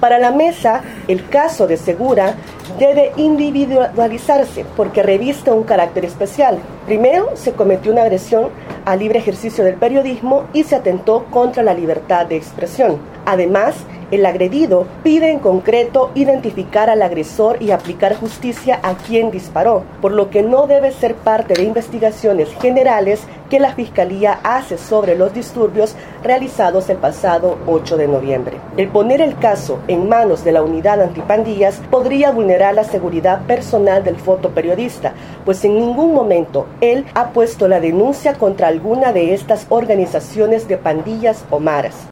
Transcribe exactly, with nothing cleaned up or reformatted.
Para la mesa, el caso de Segura debe individualizarse porque reviste un carácter especial. Primero, se cometió una agresión al libre ejercicio del periodismo y se atentó contra la libertad de expresión. Además, el agredido pide en concreto identificar al agresor y aplicar justicia a quien disparó, por lo que no debe ser parte de investigaciones generales que la Fiscalía hace sobre los disturbios realizados el pasado ocho de noviembre. El poner el caso en manos de la unidad antipandillas podría vulnerar la seguridad personal del fotoperiodista, pues en ningún momento él ha puesto la denuncia contra alguna de estas organizaciones de pandillas o maras.